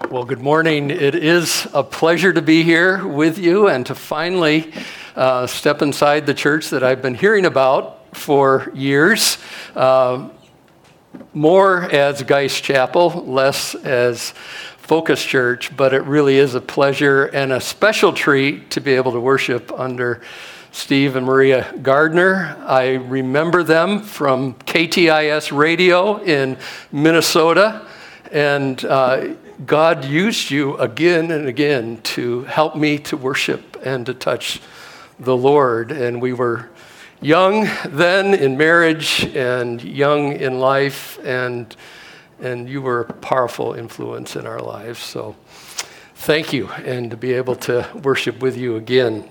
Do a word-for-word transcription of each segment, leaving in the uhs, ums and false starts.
Well, good morning. It is a pleasure to be here with you and to finally uh, step inside the church that I've been hearing about for years. Uh, more as Geist Chapel, less as Focus Church, but it really is a pleasure and a special treat to be able to worship under Steve and Maria Gardner. I remember them from K T I S Radio in Minnesota, and uh, God used you again and again to help me to worship and to touch the Lord. And we were young then in marriage and young in life, and and you were a powerful influence in our lives. So thank you, and to be able to worship with you again.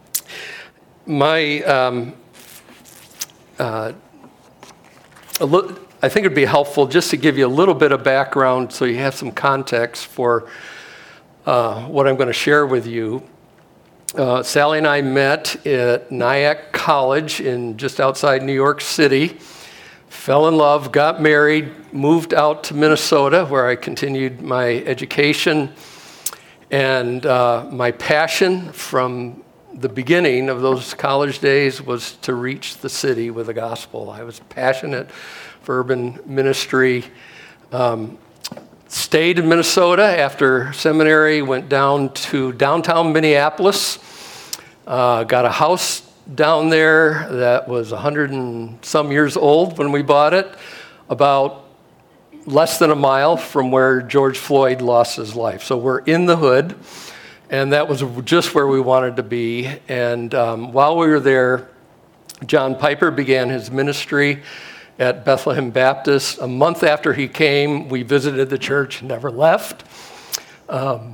My, um, uh, a li- I think it'd be helpful just to give you a little bit of background so you have some context for uh, what I'm going to share with you. Uh, Sally and I met at Nyack College in just outside New York City, fell in love, got married, moved out to Minnesota where I continued my education, and uh, my passion from the beginning of those college days was to reach the city with the gospel. I was passionate for urban ministry. Um, stayed in Minnesota after seminary, went down to downtown Minneapolis, uh, got a house down there that was a hundred and some years old when we bought it, about less than a mile from where George Floyd lost his life. So we're in the hood. And that was just where we wanted to be. And um, while we were there, John Piper began his ministry at Bethlehem Baptist. A month after he came, we visited the church, never left. Um,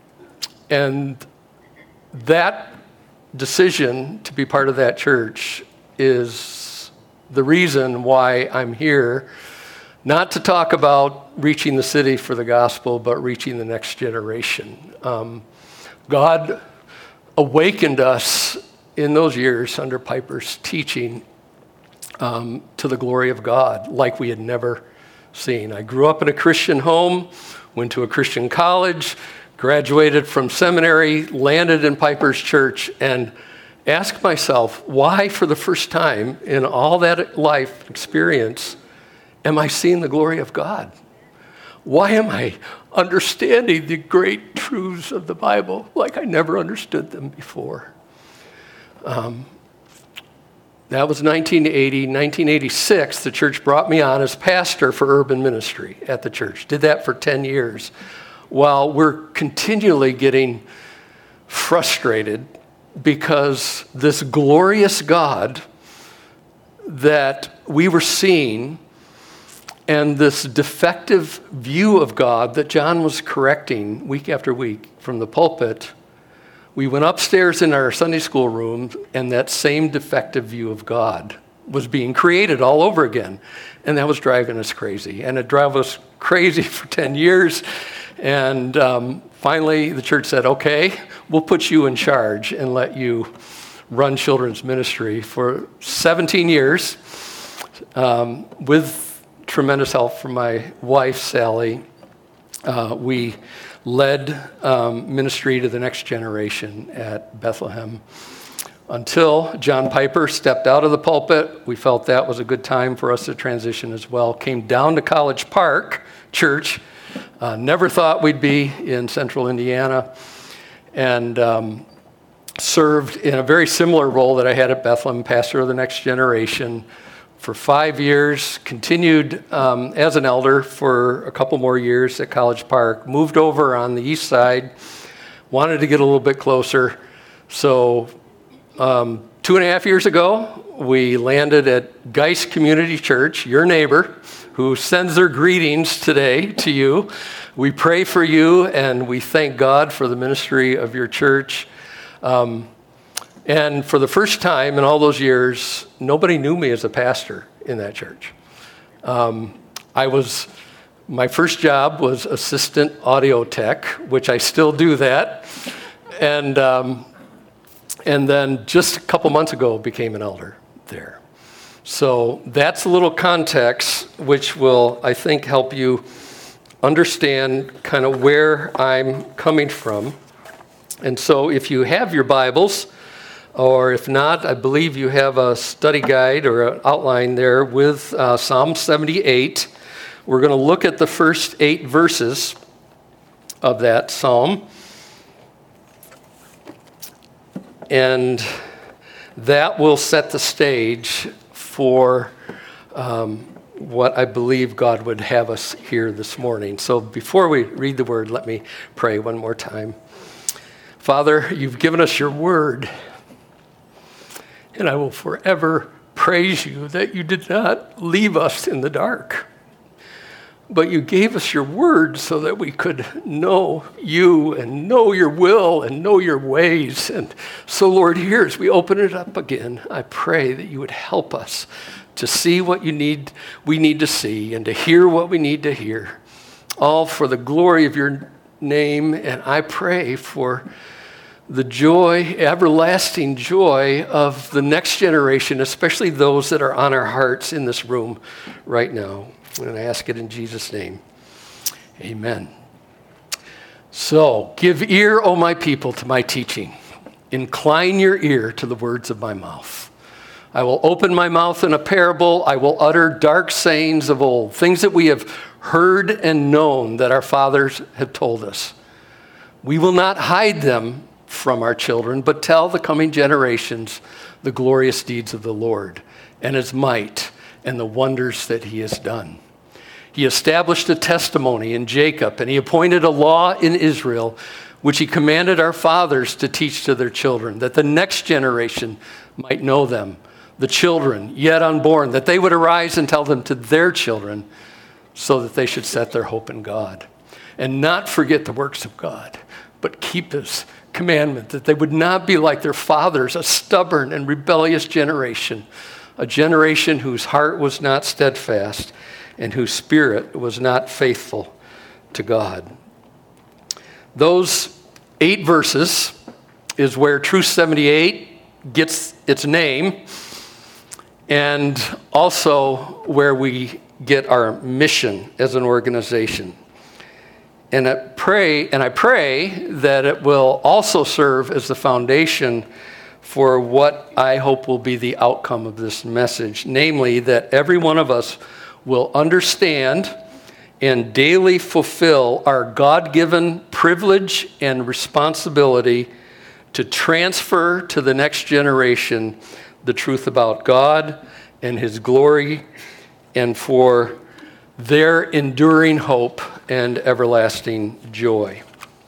and that decision to be part of that church is the reason why I'm here, not to talk about reaching the city for the gospel, but reaching the next generation. Um, God awakened us in those years under Piper's teaching um, to the glory of God like we had never seen. I grew up in a Christian home, went to a Christian college, graduated from seminary, landed in Piper's church, and asked myself, why for the first time in all that life experience am I seeing the glory of God? Why am I understanding the great truths of the Bible like I never understood them before? Um, that was nineteen eighty. nineteen eighty-six, the church brought me on as pastor for urban ministry at the church. Did that for ten years. While we're continually getting frustrated because this glorious God that we were seeing and this defective view of God that John was correcting week after week from the pulpit, we went upstairs in our Sunday school room, and that same defective view of God was being created all over again. And that was driving us crazy. And it drove us crazy for ten years. And um, finally, the church said, okay, we'll put you in charge and let you run children's ministry for seventeen years um, with tremendous help from my wife, Sally. Uh, we led um, ministry to the next generation at Bethlehem until John Piper stepped out of the pulpit. We felt that was a good time for us to transition as well. Came down to College Park Church. Uh, never thought we'd be in central Indiana, and um, served in a very similar role that I had at Bethlehem, pastor of the next generation, for five years, continued um, as an elder for a couple more years at College Park, moved over on the east side, wanted to get a little bit closer. So um, two and a half years ago, we landed at Geist Community Church, your neighbor, who sends their greetings today to you. We pray for you, and we thank God for the ministry of your church. Um, And for the first time in all those years, nobody knew me as a pastor in that church. Um, I was, my first job was assistant audio tech, which I still do that. And, um, and then just a couple months ago, became an elder there. So that's a little context, which will, I think, help you understand kind of where I'm coming from. And so if you have your Bibles, or if not, I believe you have a study guide or an outline there with uh, Psalm seventy-eight. We're going to look at the first eight verses of that psalm. And that will set the stage for um, what I believe God would have us hear this morning. So before we read the word, let me pray one more time. Father, you've given us your word, and I will forever praise you that you did not leave us in the dark, but you gave us your word so that we could know you and know your will and know your ways. And so, Lord, here as we open it up again, I pray that you would help us to see what you need, we need to see, and to hear what we need to hear, all for the glory of your name. And I pray for the joy, everlasting joy of the next generation, especially those that are on our hearts in this room right now. And I ask it in Jesus' name. Amen. So, give ear, O my people, to my teaching. Incline your ear to the words of my mouth. I will open my mouth in a parable. I will utter dark sayings of old, things that we have heard and known that our fathers have told us. We will not hide them from our children, but tell the coming generations the glorious deeds of the Lord and his might and the wonders that he has done. He established a testimony in Jacob, and he appointed a law in Israel, which he commanded our fathers to teach to their children, that the next generation might know them, the children yet unborn, that they would arise and tell them to their children, so that they should set their hope in God and not forget the works of God, but keep his commandment, that they would not be like their fathers, a stubborn and rebellious generation, a generation whose heart was not steadfast and whose spirit was not faithful to God. Those eight verses is where Truth seventy-eight gets its name, and also where we get our mission as an organization. And I pray, and I pray that it will also serve as the foundation for what I hope will be the outcome of this message, namely that every one of us will understand and daily fulfill our God-given privilege and responsibility to transfer to the next generation the truth about God and his glory, and for their enduring hope and everlasting joy.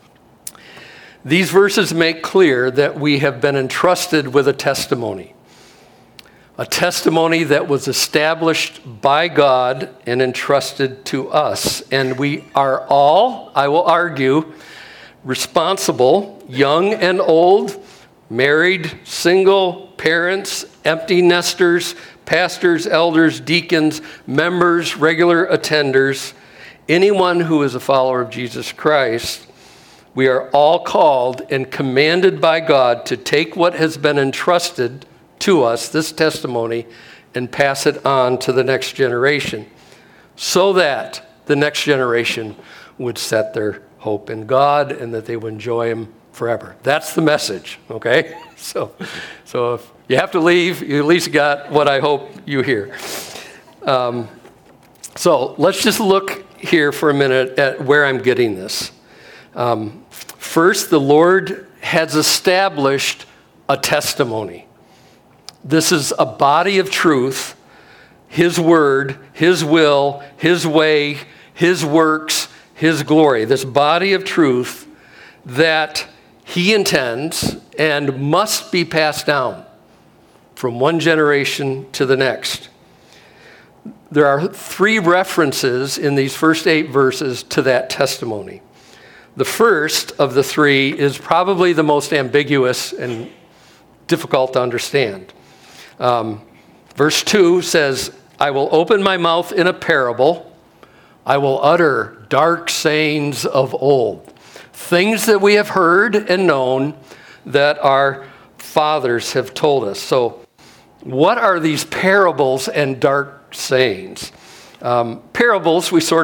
These verses make clear that we have been entrusted with a testimony, a testimony that was established by God and entrusted to us. And we are all, I will argue, responsible, young and old, married, single, parents, empty nesters, pastors, elders, deacons, members, regular attenders, anyone who is a follower of Jesus Christ. We are all called and commanded by God to take what has been entrusted to us, this testimony, and pass it on to the next generation, so that the next generation would set their hope in God and that they would enjoy him forever. That's the message, okay? So, so if you have to leave, you at least got what I hope you hear. Um, so let's just look here for a minute at where I'm getting this. Um, first, the Lord has established a testimony. This is a body of truth, his word, his will, his way, his works, his glory. This body of truth that he intends and must be passed down from one generation to the next. There are three references in these first eight verses to that testimony. The first of the three is probably the most ambiguous and difficult to understand. Um, verse two says, I will open my mouth in a parable. I will utter dark sayings of old. Things that we have heard and known that our fathers have told us. So what are these parables and dark sayings? Um, parables we sort of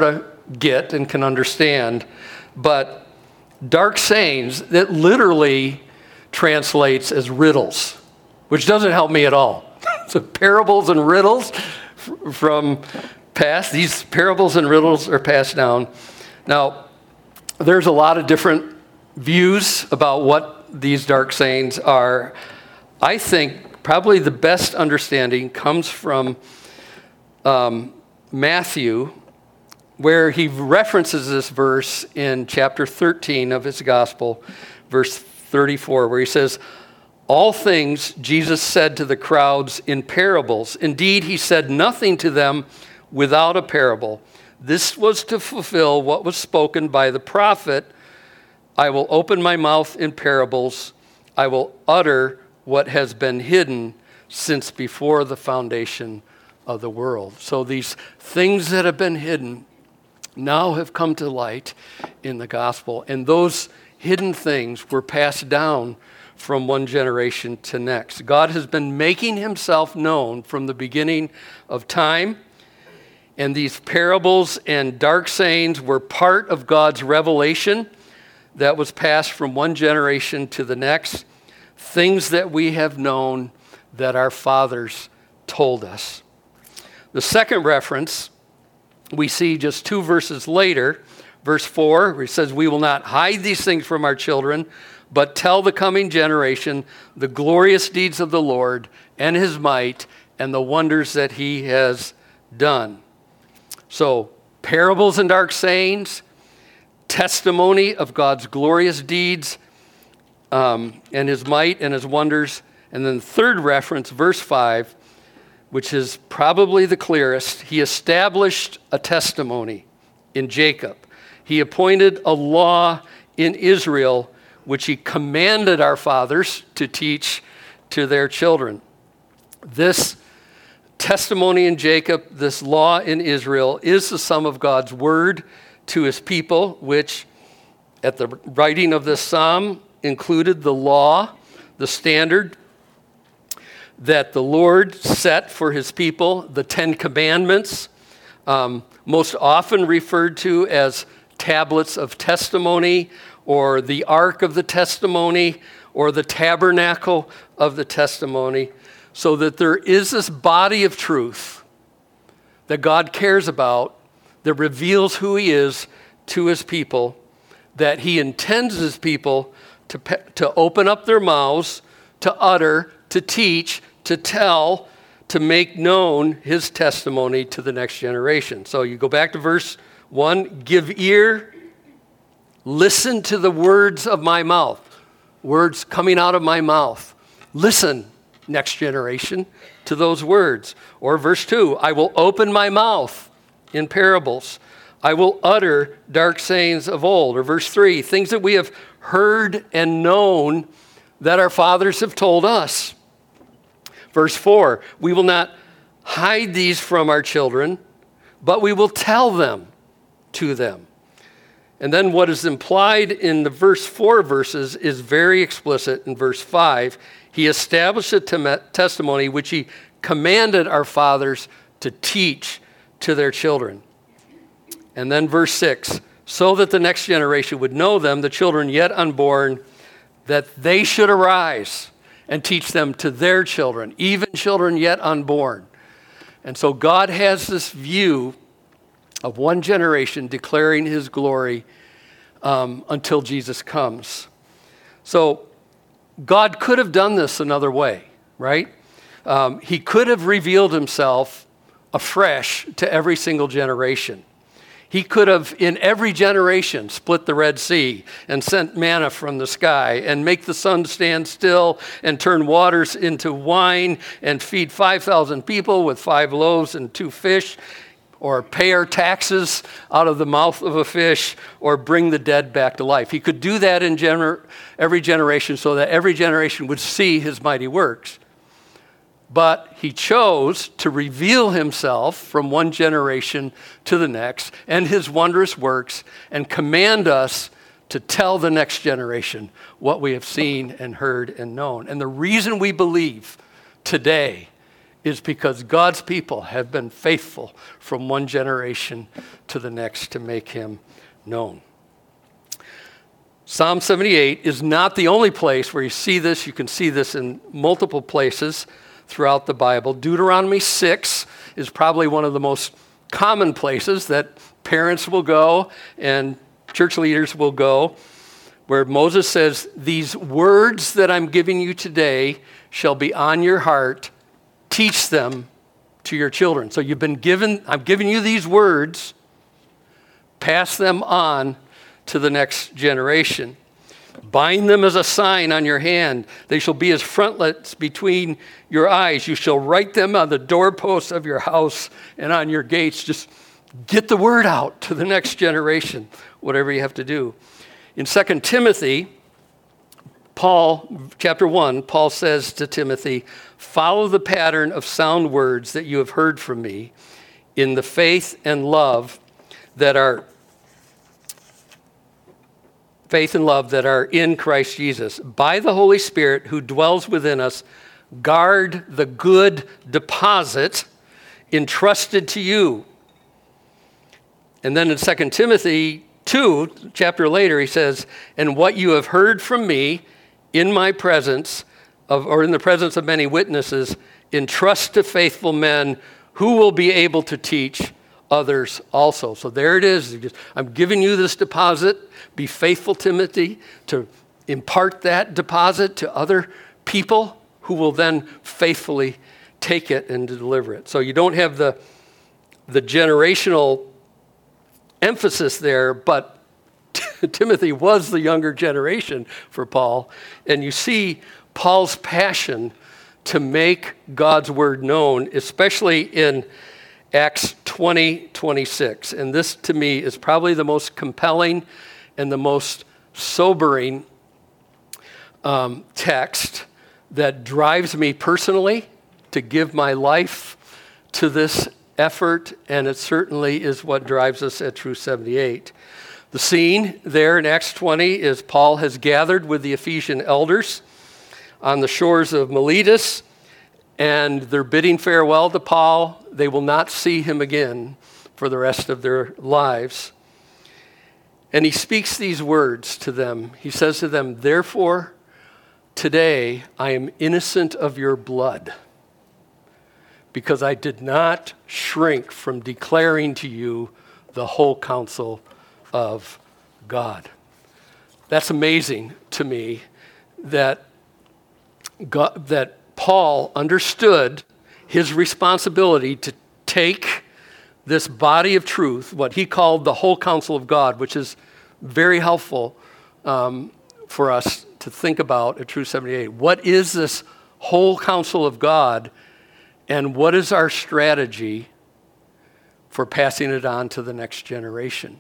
get and can understand. But dark sayings, that literally translates as riddles, which doesn't help me at all. So parables and riddles from past, these parables and riddles are passed down. Now, there's a lot of different views about what these dark sayings are. I think probably the best understanding comes from um, Matthew, where he references this verse in chapter thirteen of his gospel, verse thirty-four, where he says, "All things Jesus said to the crowds in parables. Indeed, he said nothing to them without a parable. This was to fulfill what was spoken by the prophet, I will open my mouth in parables. I will utter what has been hidden since before the foundation of the world." So these things that have been hidden now have come to light in the gospel. And those hidden things were passed down from one generation to next. God has been making himself known from the beginning of time. And these parables and dark sayings were part of God's revelation that was passed from one generation to the next. Things that we have known that our fathers told us. The second reference we see just two verses later, verse four, where he says, "We will not hide these things from our children, but tell the coming generation the glorious deeds of the Lord and his might and the wonders that he has done." So, parables and dark sayings, testimony of God's glorious deeds um, and his might and his wonders. And then the third reference, verse five, which is probably the clearest. He established a testimony in Jacob. He appointed a law in Israel, which he commanded our fathers to teach to their children. This testimony in Jacob, this law in Israel, is the sum of God's word to his people, which at the writing of this psalm included the law, the standard that the Lord set for his people, the Ten Commandments, um, most often referred to as tablets of testimony, or the Ark of the Testimony, or the Tabernacle of the Testimony, so that there is this body of truth that God cares about, that reveals who he is to his people, that he intends his people to, to open up their mouths, to utter, to teach, to tell, to make known his testimony to the next generation. So you go back to verse one, "Give ear, listen to the words of my mouth." Words coming out of my mouth. Listen, next generation, to those words. Or verse two, "I will open my mouth in parables. I will utter dark sayings of old." Or verse three, "Things that we have heard and known that our fathers have told us." Verse four, "We will not hide these from our children, but we will tell them to them." And then what is implied in the verse four verses is very explicit in verse five. "He established a tem- testimony which he commanded our fathers to teach to their children." And then verse six, "So that the next generation would know them, the children yet unborn, that they should arise and teach them to their children, even children yet unborn." And so God has this view of one generation declaring his glory um, until Jesus comes. So God could have done this another way, right? Um, he could have revealed himself afresh to every single generation. He could have, in every generation, split the Red Sea and sent manna from the sky and make the sun stand still and turn waters into wine and feed five thousand people with five loaves and two fish, or pay our taxes out of the mouth of a fish, or bring the dead back to life. He could do that in gener- every generation so that every generation would see his mighty works. But he chose to reveal himself from one generation to the next and his wondrous works, and command us to tell the next generation what we have seen and heard and known. And the reason we believe today is because God's people have been faithful from one generation to the next to make him known. Psalm seventy-eight is not the only place where you see this. You can see this in multiple places throughout the Bible. Deuteronomy six is probably one of the most common places that parents will go and church leaders will go, where Moses says, these words that I'm giving you today shall be on your heart. Teach them to your children. So you've been given, I'm giving you these words. Pass them on to the next generation. Bind them as a sign on your hand. They shall be as frontlets between your eyes. You shall write them on the doorposts of your house and on your gates. Just get the word out to the next generation, whatever you have to do. In Second Timothy, Paul, chapter one, Paul says to Timothy, follow the pattern of sound words that you have heard from me in the faith and love that are faith and love that are in Christ Jesus. By the Holy Spirit who dwells within us, guard the good deposit entrusted to you. And then in Second Timothy two, chapter later, he says, and what you have heard from me in my presence, of, or in the presence of many witnesses, entrust to faithful men who will be able to teach others also. So there it is. I'm giving you this deposit. Be faithful, Timothy, to impart that deposit to other people who will then faithfully take it and deliver it. So you don't have the, the generational emphasis there, but Timothy was the younger generation for Paul. And you see Paul's passion to make God's word known, especially in Acts twenty, twenty-six. And this, to me, is probably the most compelling and the most sobering um, text that drives me personally to give my life to this effort, and it certainly is what drives us at True seventy-eight. The scene there in Acts twenty is Paul has gathered with the Ephesian elders on the shores of Miletus, and they're bidding farewell to Paul. They will not see him again for the rest of their lives. And he speaks these words to them. He says to them, therefore, today I am innocent of your blood, because I did not shrink from declaring to you the whole counsel of God. That's amazing to me that God, that Paul understood his responsibility to take this body of truth, what he called the whole counsel of God, which is very helpful um, for us to think about at True seventy-eight. What is this whole counsel of God, and what is our strategy for passing it on to the next generation?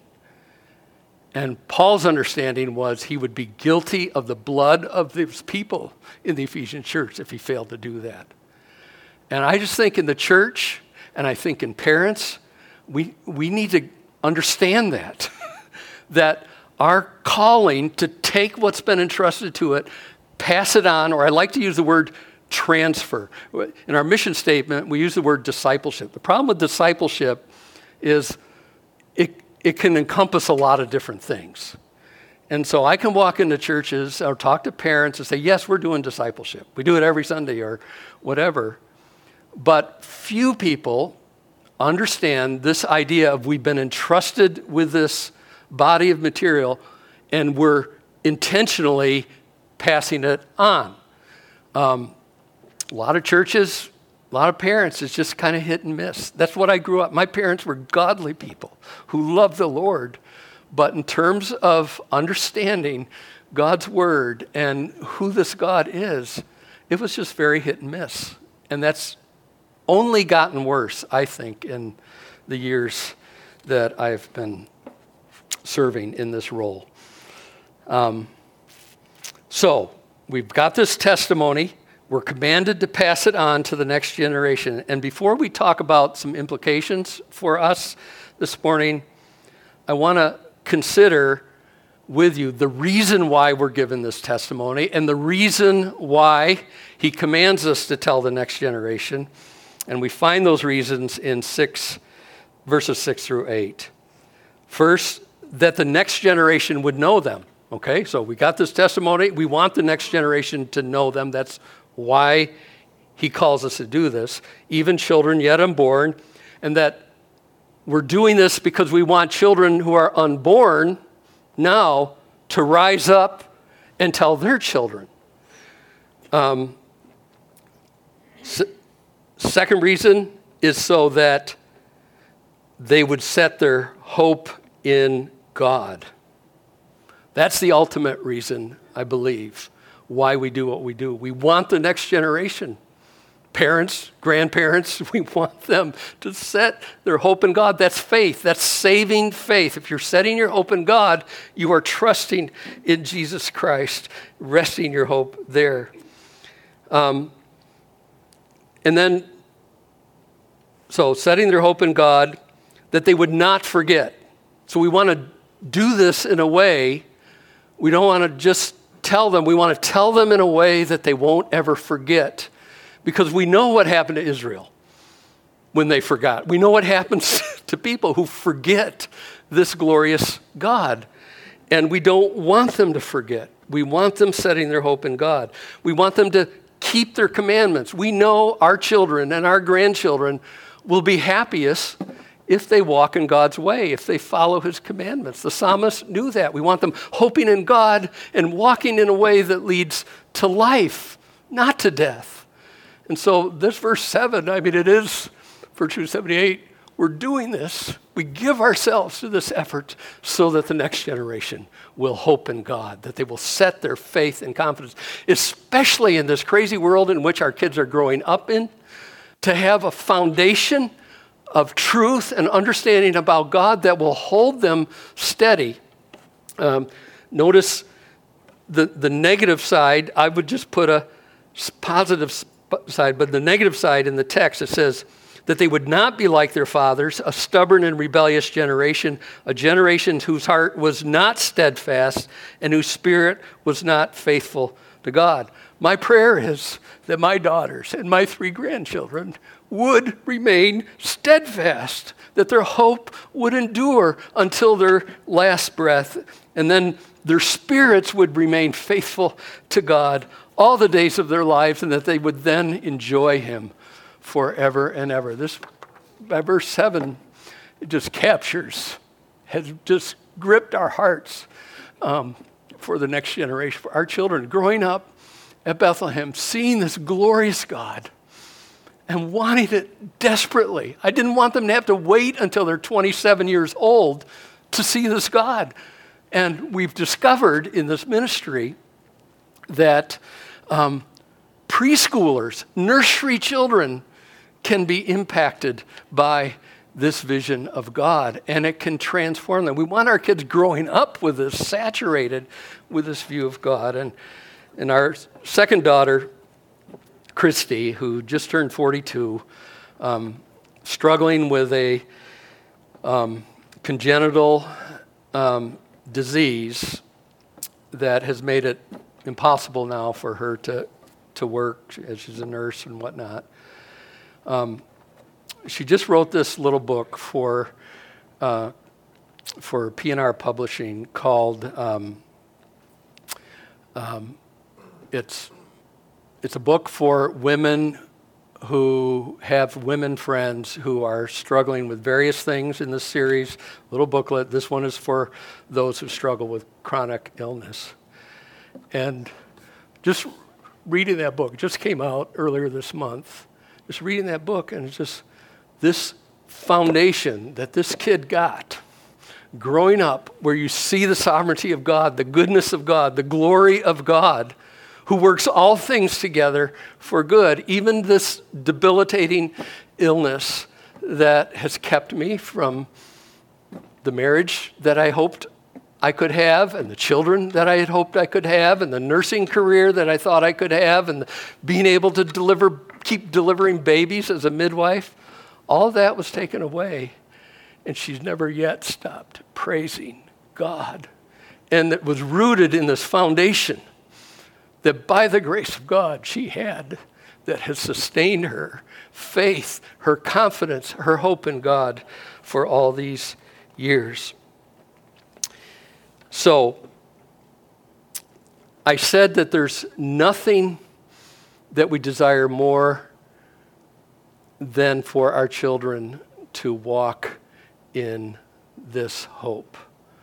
And Paul's understanding was he would be guilty of the blood of these people in the Ephesian church if he failed to do that. And I just think in the church, and I think in parents, we we need to understand that, that our calling to take what's been entrusted to it, pass it on, or I like to use the word transfer. In our mission statement, we use the word discipleship. The problem with discipleship is it it can encompass a lot of different things. And so I can walk into churches or talk to parents and say, yes, we're doing discipleship. We do it every Sunday or whatever. But few people understand this idea of we've been entrusted with this body of material and we're intentionally passing it on. Um, a lot of churches, a lot of parents, it's just kind of hit and miss. That's what I grew up. My parents were godly people who loved the Lord. But in terms of understanding God's word and who this God is, it was just very hit and miss. And that's only gotten worse, I think, in the years that I've been serving in this role. Um, so we've got this testimony. We're commanded to pass it on to the next generation. And before we talk about some implications for us this morning, I want to consider with you the reason why we're given this testimony and the reason why he commands us to tell the next generation. And we find those reasons in six, verses six through eight. First, that the next generation would know them. Okay, so we got this testimony. We want the next generation to know them. That's why he calls us to do this. Even children yet unborn. And that we're doing this because we want children who are unborn now to rise up and tell their children. Um, se- second reason is so that they would set their hope in God. That's the ultimate reason, I believe, why we do what we do. We want the next generation, parents, grandparents, we want them to set their hope in God. That's faith. That's saving faith. If you're setting your hope in God, you are trusting in Jesus Christ, resting your hope there. Um, and then, so setting their hope in God, that they would not forget. So we want to do this in a way, we don't want to just tell them, we want to tell them in a way that they won't ever forget. Because we know what happened to Israel when they forgot. We know what happens to people who forget this glorious God. And we don't want them to forget. We want them setting their hope in God. We want them to keep their commandments. We know our children and our grandchildren will be happiest if they walk in God's way, if they follow his commandments. The psalmist knew that. We want them hoping in God and walking in a way that leads to life, not to death. And so this verse seven, I mean, it is for two seventy-eight, we're doing this. We give ourselves to this effort so that the next generation will hope in God, that they will set their faith and confidence, especially in this crazy world in which our kids are growing up in, to have a foundation of truth and understanding about God that will hold them steady. Um, notice the, the negative side. I would just put a positive side, but the negative side in the text, it says that they would not be like their fathers, a stubborn and rebellious generation, a generation whose heart was not steadfast and whose spirit was not faithful to God. My prayer is that my daughters and my three grandchildren would remain steadfast, that their hope would endure until their last breath, and then their spirits would remain faithful to God all the days of their lives, and that they would then enjoy him forever and ever. This, by verse seven, it just captures, has just gripped our hearts um, for the next generation, for our children growing up at Bethlehem, seeing this glorious God and wanting it desperately. I didn't want them to have to wait until they're twenty-seven years old to see this God. And we've discovered in this ministry that um, preschoolers, nursery children can be impacted by this vision of God, and it can transform them. We want our kids growing up with this, saturated with this view of God. And, and our second daughter, Christy, who just turned forty-two, um, struggling with a um, congenital um, disease that has made it impossible now for her to, to work as she's a nurse and whatnot. Um, she just wrote this little book for uh, for P N R Publishing called um, um, it's it's a book for women who have women friends who are struggling with various things in this series. Little booklet. This one is for those who struggle with chronic illness. And just reading that book, it just came out earlier this month. Just reading that book, and it's just this foundation that this kid got growing up, where you see the sovereignty of God, the goodness of God, the glory of God, who works all things together for good, even this debilitating illness that has kept me from the marriage that I hoped I could have, and the children that I had hoped I could have, and the nursing career that I thought I could have, and being able to deliver, keep delivering babies as a midwife. All that was taken away, and she's never yet stopped praising God. And it was rooted in this foundation that by the grace of God, she had that has sustained her faith, her confidence, her hope in God for all these years. So, I said that there's nothing that we desire more than for our children to walk in this hope.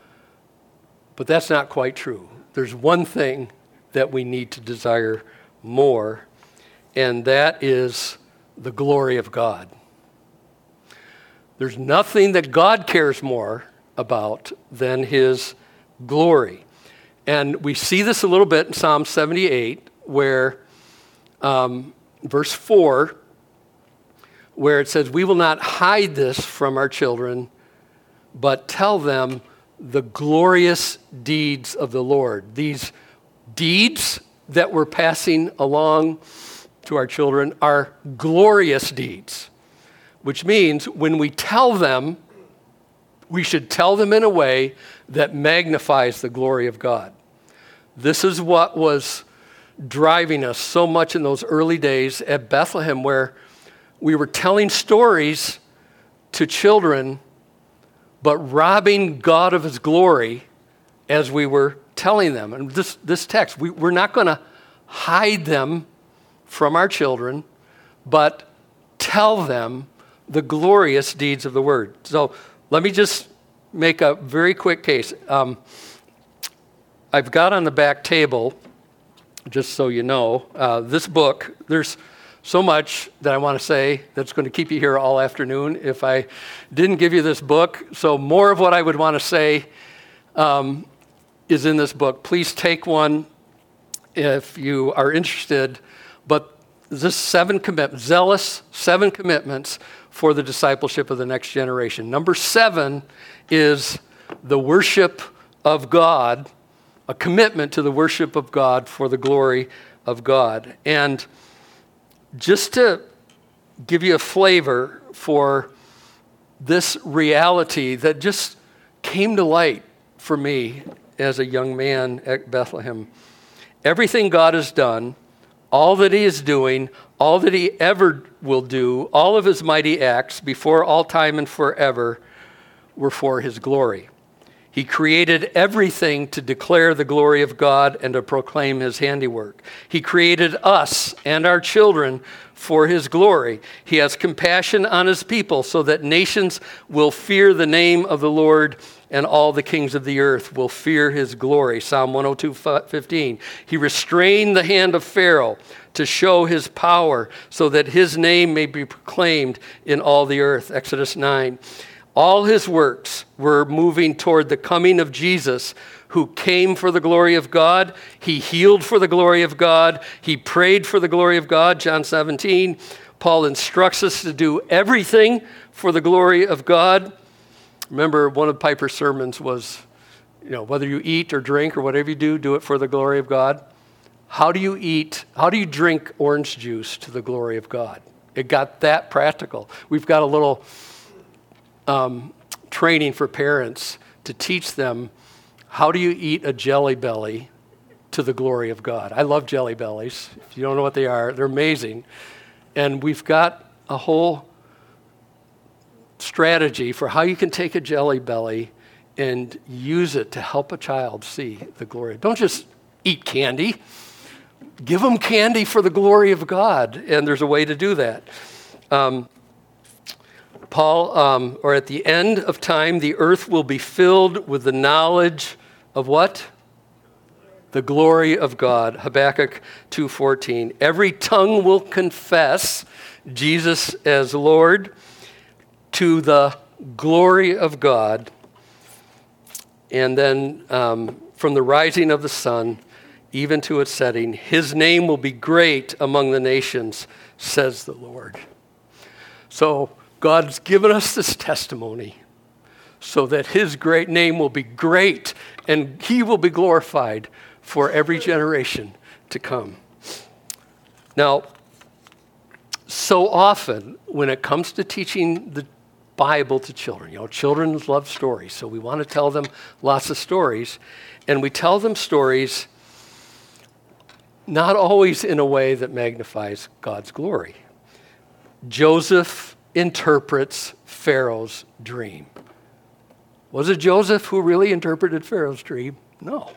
But that's not quite true. There's one thing that we need to desire more, and that is the glory of God. There's nothing that God cares more about than his glory. And we see this a little bit in Psalm seventy-eight, where um, verse four, where it says, we will not hide this from our children, but tell them the glorious deeds of the Lord. These deeds that we're passing along to our children are glorious deeds, which means when we tell them, we should tell them in a way that magnifies the glory of God. This is what was driving us so much in those early days at Bethlehem, where we were telling stories to children, but robbing God of his glory as we were telling them. And this, this text, we, we're not going to hide them from our children, but tell them the glorious deeds of the word. So let me just make a very quick case. Um, I've got on the back table, just so you know, uh, this book. There's so much that I want to say that's going to keep you here all afternoon if I didn't give you this book. So more of what I would want to say um, is in this book. Please take one if you are interested. But this seven commitments, zealous seven commitments for the discipleship of the next generation. Number seven is the worship of God, a commitment to the worship of God for the glory of God. And just to give you a flavor for this reality that just came to light for me as a young man at Bethlehem. Everything God has done, all that he is doing, all that he ever will do, all of his mighty acts before all time and forever were for his glory. He created everything to declare the glory of God and to proclaim his handiwork. He created us and our children for his glory. He has compassion on his people so that nations will fear the name of the Lord and all the kings of the earth will fear his glory. Psalm one oh two fifteen. He restrained the hand of Pharaoh to show his power so that his name may be proclaimed in all the earth. Exodus nine. All his works were moving toward the coming of Jesus, who came for the glory of God. He healed for the glory of God. He prayed for the glory of God, John seventeen. Paul instructs us to do everything for the glory of God. Remember, one of Piper's sermons was, you know, whether you eat or drink or whatever you do, do it for the glory of God. How do you eat, how do you drink orange juice to the glory of God? It got that practical. We've got a little Um, training for parents to teach them, how do you eat a Jelly Belly to the glory of God? I love Jelly Bellies. If you don't know what they are, they're amazing. And we've got a whole strategy for how you can take a Jelly Belly and use it to help a child see the glory. Don't just eat candy. Give them candy for the glory of God. And there's a way to do that. Um, Paul, um, or at the end of time, the earth will be filled with the knowledge of what? The glory of God. Habakkuk two fourteen. Every tongue will confess Jesus as Lord to the glory of God. And then um, from the rising of the sun, even to its setting, his name will be great among the nations, says the Lord. So God's given us this testimony so that his great name will be great and he will be glorified for every generation to come. Now, so often when it comes to teaching the Bible to children, you know, children love stories, so we want to tell them lots of stories, and we tell them stories not always in a way that magnifies God's glory. Joseph interprets Pharaoh's dream. Was it Joseph who really interpreted Pharaoh's dream? No.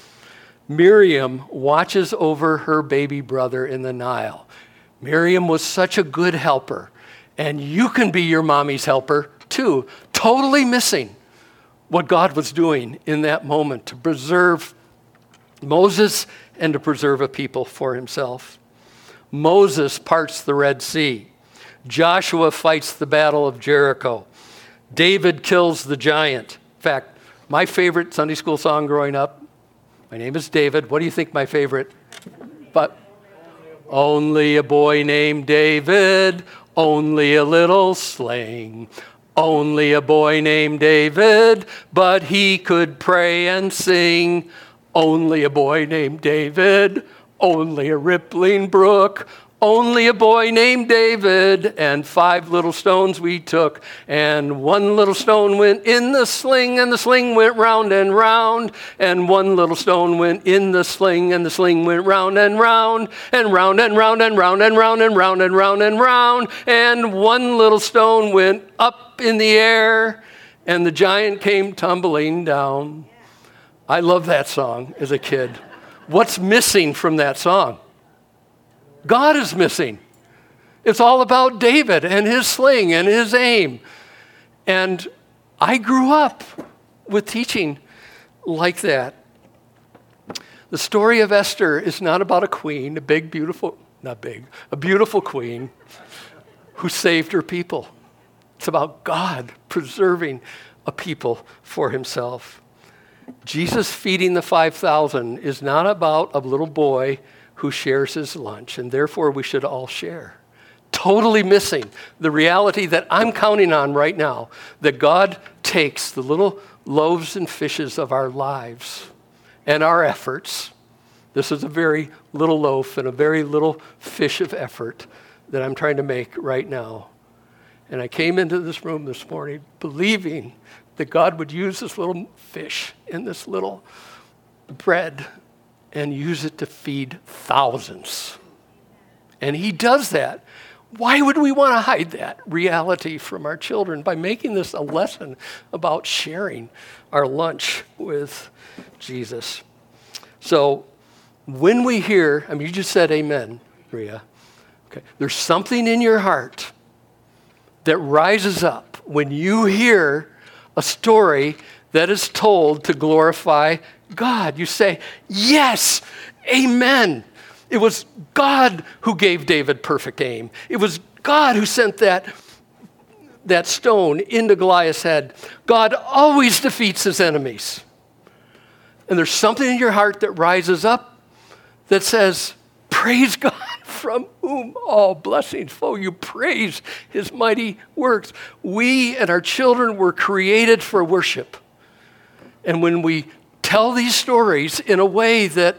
Miriam watches over her baby brother in the Nile. Miriam was such a good helper, and you can be your mommy's helper too, totally missing what God was doing in that moment to preserve Moses and to preserve a people for himself. Moses parts the Red Sea. Joshua fights the Battle of Jericho. David kills the giant. In fact, my favorite Sunday school song growing up, my name is David. What do you think my favorite? But only a boy named David, only a little sling. Only a boy named David, but he could pray and sing. Only a boy named David, only a rippling brook. Only a boy named David, and five little stones we took, and one little stone went in the sling, and the sling went round and round, and one little stone went in the sling, and the sling went round and round, and round and round and round and round and round and round and round, and one little stone went up in the air, and the giant came tumbling down. I love that song as a kid. What's missing from that song? God is missing. It's all about David and his sling and his aim. And I grew up with teaching like that. The story of Esther is not about a queen, a big, beautiful, not big, a beautiful queen who saved her people. It's about God preserving a people for himself. Jesus feeding the five thousand is not about a little boy who shares his lunch, and therefore we should all share. Totally missing the reality that I'm counting on right now, that God takes the little loaves and fishes of our lives and our efforts. This is a very little loaf and a very little fish of effort that I'm trying to make right now. And I came into this room this morning believing that God would use this little fish and this little bread and use it to feed thousands. And he does that. Why would we want to hide that reality from our children by making this a lesson about sharing our lunch with Jesus? So when we hear, I mean, you just said amen, Ria. Okay. There's something in your heart that rises up when you hear a story that is told to glorify God. You say, yes, amen. It was God who gave David perfect aim. It was God who sent that, that stone into Goliath's head. God always defeats his enemies. And there's something in your heart that rises up that says, praise God, from whom all blessings flow. You praise his mighty works. We and our children were created for worship. And when we tell these stories in a way that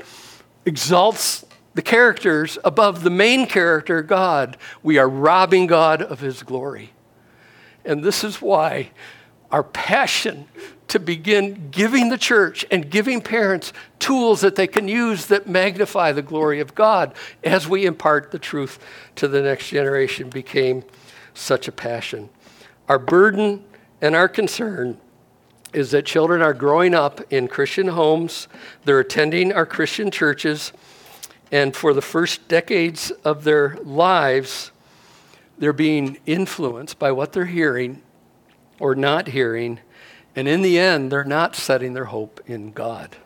exalts the characters above the main character, God, we are robbing God of his glory. And this is why our passion to begin giving the church and giving parents tools that they can use that magnify the glory of God as we impart the truth to the next generation became such a passion. Our burden and our concern is that children are growing up in Christian homes, they're attending our Christian churches, and for the first decades of their lives, they're being influenced by what they're hearing or not hearing, and in the end, they're not setting their hope in God.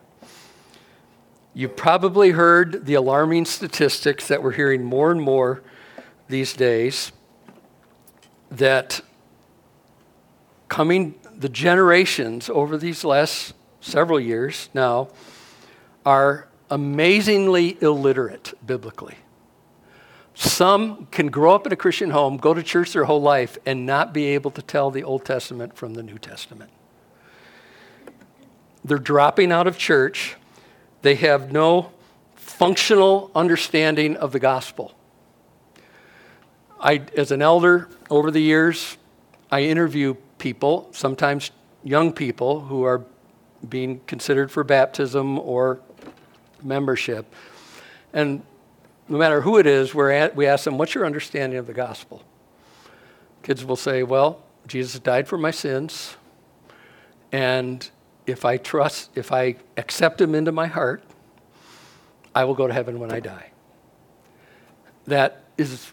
You've probably heard the alarming statistics that we're hearing more and more these days, that coming, the generations over these last several years now are amazingly illiterate biblically. Some can grow up in a Christian home, go to church their whole life, and not be able to tell the Old Testament from the New Testament. They're dropping out of church. They have no functional understanding of the gospel. I, as an elder over the years, I interview people, sometimes young people, who are being considered for baptism or membership. And no matter who it is, we're at, we ask them, what's your understanding of the gospel? Kids will say, well, Jesus died for my sins, and if I trust, if I accept him into my heart, I will go to heaven when I die. That is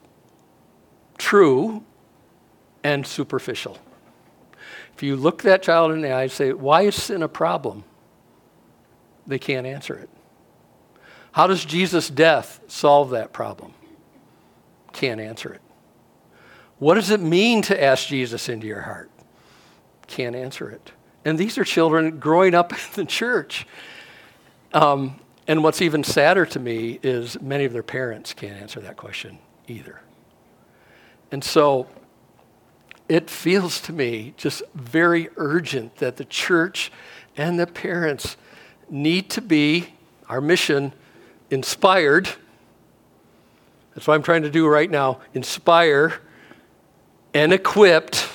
true and superficial. If you look that child in the eye and say, why is sin a problem? They can't answer it. How does Jesus' death solve that problem? Can't answer it. What does it mean to ask Jesus into your heart? Can't answer it. And these are children growing up in the church. Um, and what's even sadder to me is many of their parents can't answer that question either. And so it feels to me just very urgent that the church and the parents need to be, our mission, inspired. That's what I'm trying to do right now, inspire and equipped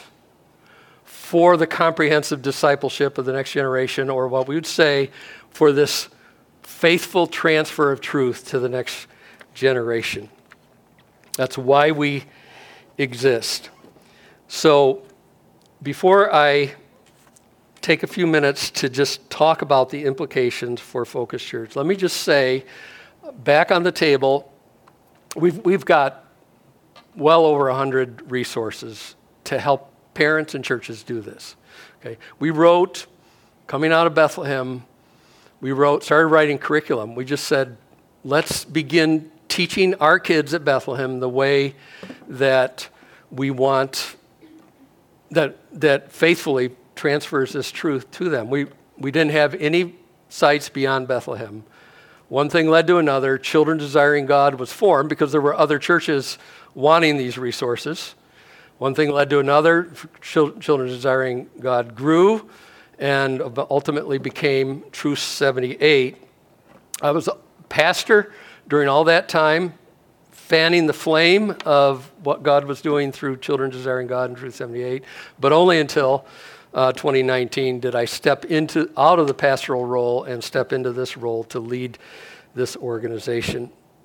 for the comprehensive discipleship of the next generation, or what we would say for this faithful transfer of truth to the next generation. That's why we exist. So before I take a few minutes to just talk about the implications for Focus Church, let me just say, back on the table, we've we've got well over one hundred resources to help parents and churches do this. Okay, we wrote, coming out of Bethlehem, we wrote, started writing curriculum. We just said, let's begin teaching our kids at Bethlehem the way that we want, that that faithfully transfers this truth to them. We we didn't have any sites beyond Bethlehem. One thing led to another. Children Desiring God was formed because there were other churches wanting these resources. One thing led to another. Children Desiring God grew and ultimately became Truth seventy-eight. I was a pastor during all that time, fanning the flame of what God was doing through Children Desiring God and Truth seventy-eight, but only until uh, twenty nineteen did I step into out of the pastoral role and step into this role to lead this organization.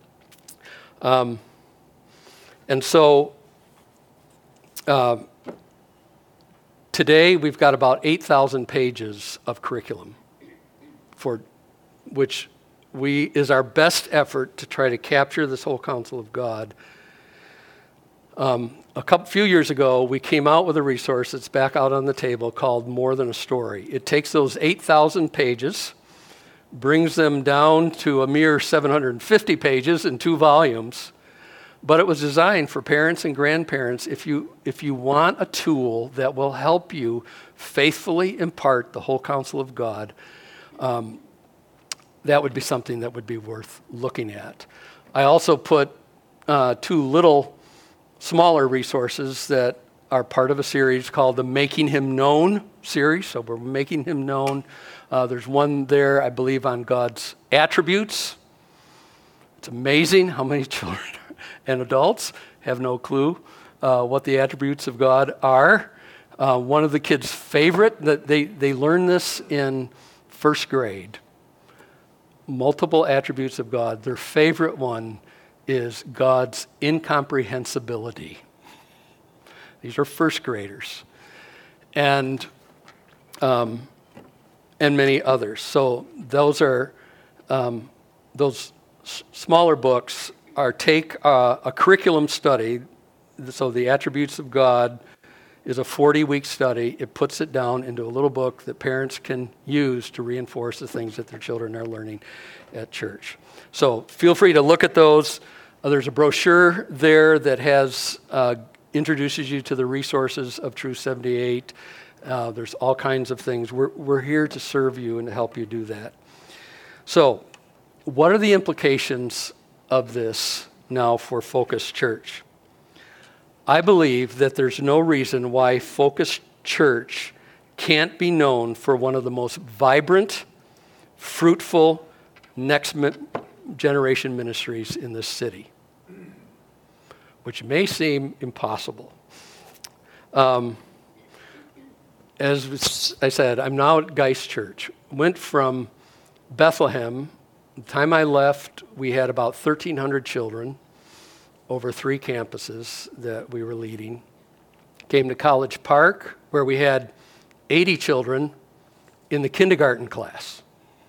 Um, and so uh, today we've got about eight thousand pages of curriculum, for which we is our best effort to try to capture this whole counsel of God. Um, a couple few years ago, we came out with a resource that's back out on the table called More Than a Story. It takes those eight thousand pages, brings them down to a mere seven hundred fifty pages in two volumes, but it was designed for parents and grandparents. If you if you want a tool that will help you faithfully impart the whole counsel of God, um, that would be something that would be worth looking at. I also put uh, two little smaller resources that are part of a series called the Making Him Known series. So we're making him known. Uh, there's one there, I believe, on God's attributes. It's amazing how many children and adults have no clue uh, what the attributes of God are. Uh, one of the kids' favorite, that they, they learn this in first grade. Multiple attributes of God. Their favorite one is God's incomprehensibility. These are first graders. And um, and many others. So those are, um, those s- smaller books are take uh, a curriculum study. So the attributes of God is a forty-week study. It puts it down into a little book that parents can use to reinforce the things that their children are learning at church. So feel free to look at those. Uh, there's a brochure there that has uh, introduces you to the resources of Truth seventy-eight. Uh, there's all kinds of things. We're we're here to serve you and to help you do that. So, what are the implications of this now for Focus Church? I believe that there's no reason why Focus Church can't be known for one of the most vibrant, fruitful, next generation ministries in this city, which may seem impossible. Um, as I said, I'm now at Geist Church. Went from Bethlehem The time I left, we had about thirteen hundred children over three campuses that we were leading. Came to College Park, where we had eighty children in the kindergarten class.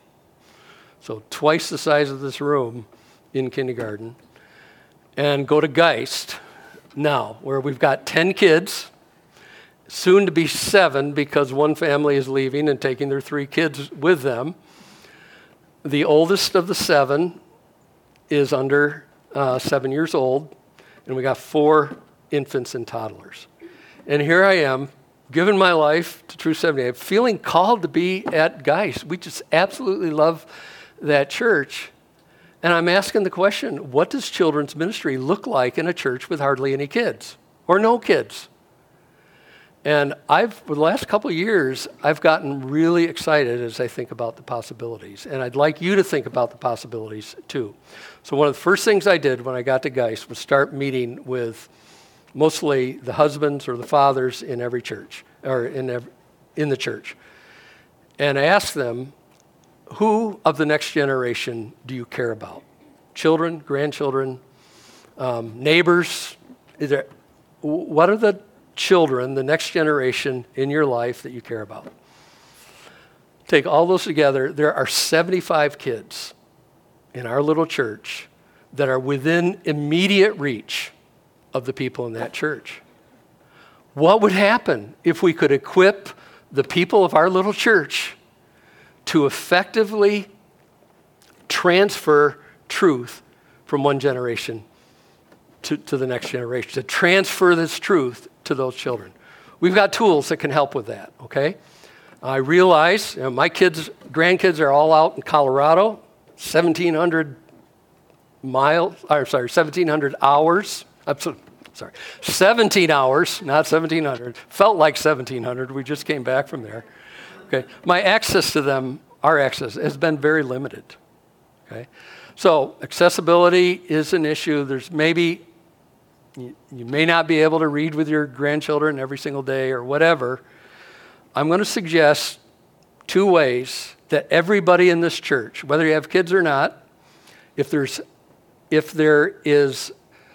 So twice the size of this room in kindergarten. And go to Geist now, where we've got ten kids, soon to be seven because one family is leaving and taking their three kids with them. The oldest of the seven is under uh, seven years old, and we got four infants and toddlers. And here I am, giving my life to True seventy-eight, feeling called to be at Geist. We just absolutely love that church. And I'm asking the question, what does children's ministry look like in a church with hardly any kids or no kids? And I've, for the last couple of years, I've gotten really excited as I think about the possibilities. And I'd like you to think about the possibilities too. So one of the first things I did when I got to Geist was start meeting with mostly the husbands or the fathers in every church, or in every, in the church. And I asked them, who of the next generation do you care about? Children, grandchildren, um, neighbors? Is there, what are the children, the next generation in your life that you care about? Take all those together. There are seventy-five kids in our little church that are within immediate reach of the people in that church. What would happen if we could equip the people of our little church to effectively transfer truth from one generation to, to the next generation, to transfer this truth to those children? We've got tools that can help with that, okay? I realize, you know, my kids, grandkids are all out in Colorado, seventeen hundred miles, or sorry, seventeen hundred hours. I'm so, sorry, seventeen hours, not seventeen hundred. Felt like seventeen hundred. We just came back from there. Okay, my access to them, our access, has been very limited. Okay, so accessibility is an issue. There's maybe you, you may not be able to read with your grandchildren every single day or whatever. I'm going to suggest two ways that everybody in this church, whether you have kids or not, if there's if there is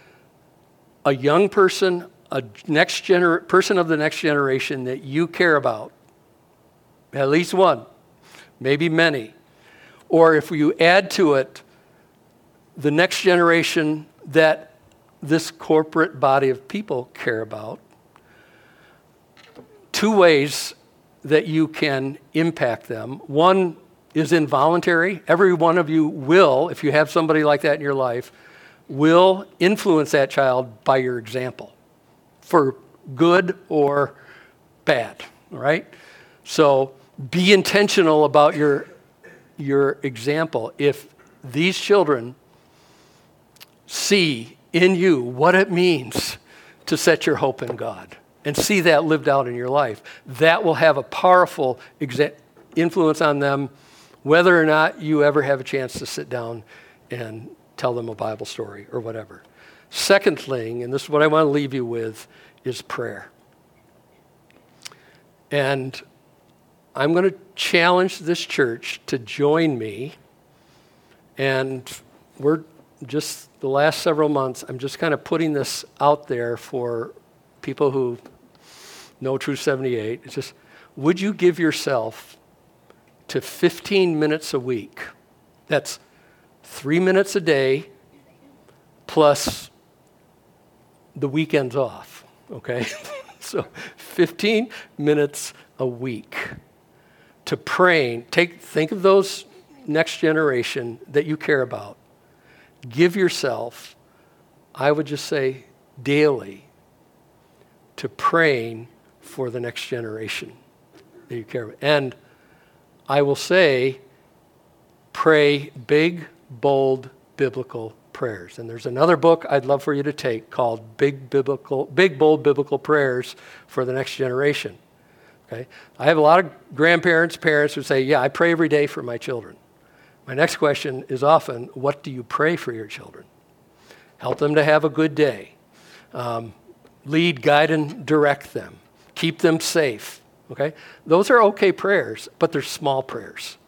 a young person, a next gener- person of the next generation that you care about, at least one, maybe many, or if you add to it the next generation that this corporate body of people care about, two ways that you can impact them. One is involuntary. Every one of you will, if you have somebody like that in your life, will influence that child by your example, for good or bad, all right? So be intentional about your, your example. If these children see in you what it means to set your hope in God and see that lived out in your life, that will have a powerful exa- influence on them, whether or not you ever have a chance to sit down and tell them a Bible story or whatever. Second thing, and this is what I want to leave you with, is prayer. And I'm going to challenge this church to join me. And we're just, the last several months, I'm just kind of putting this out there for people who know True seventy-eight. It's just, would you give yourself to fifteen minutes a week? That's three minutes a day plus the weekends off, okay? So fifteen minutes a week to praying. Take, think of those next generation that you care about. Give yourself, I would just say daily, to praying for the next generation that you care about. And I will say, pray big, bold, biblical prayers. And there's another book I'd love for you to take called Big Biblical, Big Bold Biblical Prayers for the Next Generation. Okay? I have a lot of grandparents, parents who say, yeah, I pray every day for my children. My next question is often, what do you pray for your children? Help them to have a good day. Um, lead, guide, and direct them. Keep them safe. Okay? Those are okay prayers, but they're small prayers.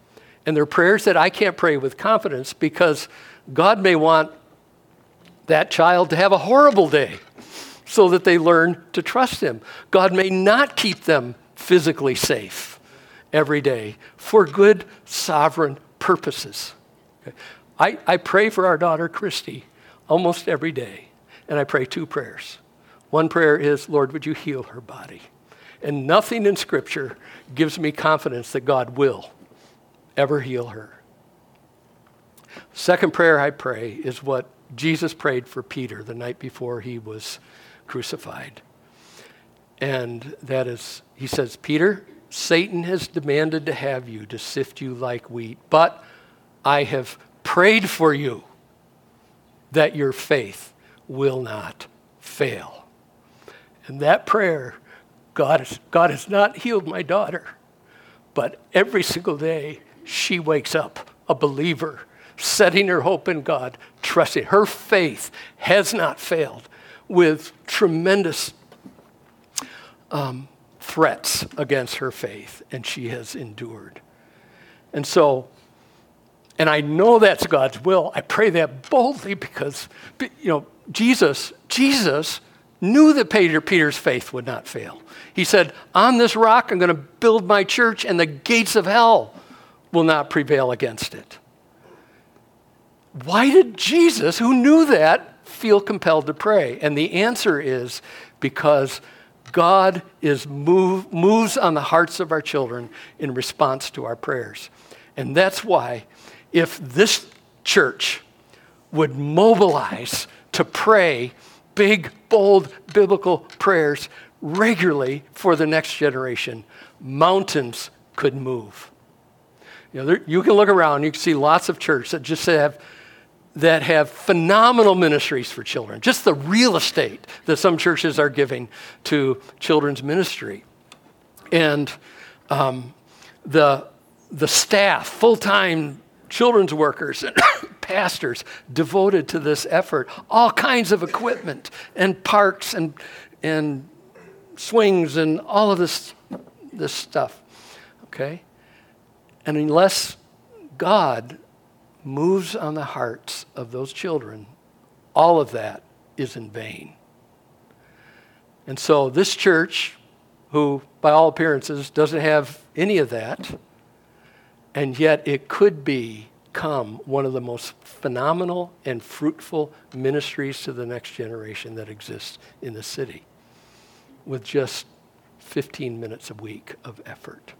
And they're prayers that I can't pray with confidence because God may want that child to have a horrible day so that they learn to trust him. God may not keep them physically safe every day for good sovereign purposes. Okay. I, I pray for our daughter, Christy, almost every day, and I pray two prayers. One prayer is, Lord, would you heal her body? And nothing in Scripture gives me confidence that God will ever heal her. Second prayer I pray is what Jesus prayed for Peter the night before he was crucified. And that is, he says, Peter, Satan has demanded to have you to sift you like wheat, but I have prayed for you that your faith will not fail. And that prayer, God has, God has not healed my daughter, but every single day she wakes up a believer, setting her hope in God, trusting. Her faith has not failed with tremendous um, threats against her faith, and she has endured. And so, and I know that's God's will. I pray that boldly because, you know, Jesus, Jesus knew that Peter, Peter's faith would not fail. He said, on this rock I'm going to build my church and the gates of hell will not prevail against it. Why did Jesus, who knew that, feel compelled to pray? And the answer is because God is move, moves on the hearts of our children in response to our prayers. And that's why if this church would mobilize to pray big, bold, biblical prayers regularly for the next generation, mountains could move. You know, there, you can look around, you can see lots of churches that just have that have phenomenal ministries for children. Just the real estate that some churches are giving to children's ministry. And um, the, the staff, full-time children's workers and pastors devoted to this effort, all kinds of equipment and parks and, and swings and all of this, this stuff, okay? And unless God moves on the hearts of those children, all of that is in vain. And so this church, who by all appearances doesn't have any of that, and yet it could become one of the most phenomenal and fruitful ministries to the next generation that exists in the city, with just fifteen minutes a week of effort.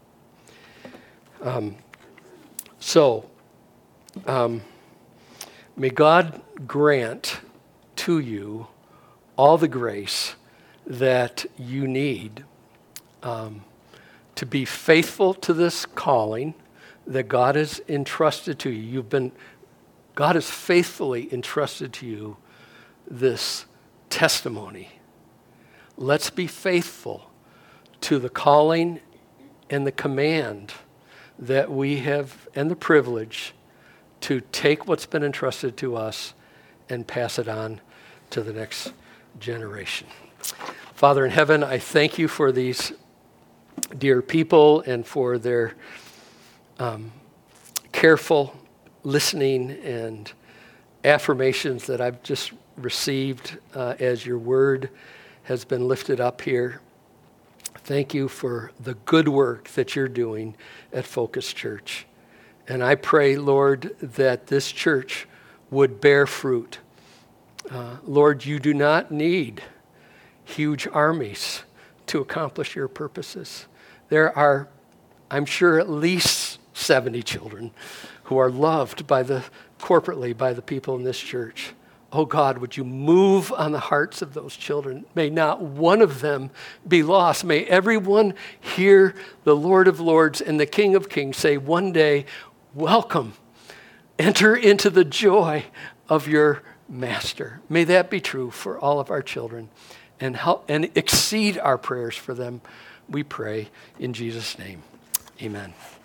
Um, so, Um, may God grant to you all the grace that you need um, to be faithful to this calling that God has entrusted to you. You've been, God has faithfully entrusted to you this testimony. Let's be faithful to the calling and the command that we have, and the privilege to take what's been entrusted to us and pass it on to the next generation. Father in heaven, I thank you for these dear people and for their um, careful listening and affirmations that I've just received uh, as your word has been lifted up here. Thank you for the good work that you're doing at Focus Church. And I pray, Lord, that this church would bear fruit. Uh, Lord, you do not need huge armies to accomplish your purposes. There are, I'm sure, at least seventy children who are loved by the corporately by the people in this church. Oh God, would you move on the hearts of those children? May not one of them be lost. May everyone hear the Lord of Lords and the King of Kings say one day, welcome, enter into the joy of your master. May that be true for all of our children and help and exceed our prayers for them. We pray in Jesus' name. Amen.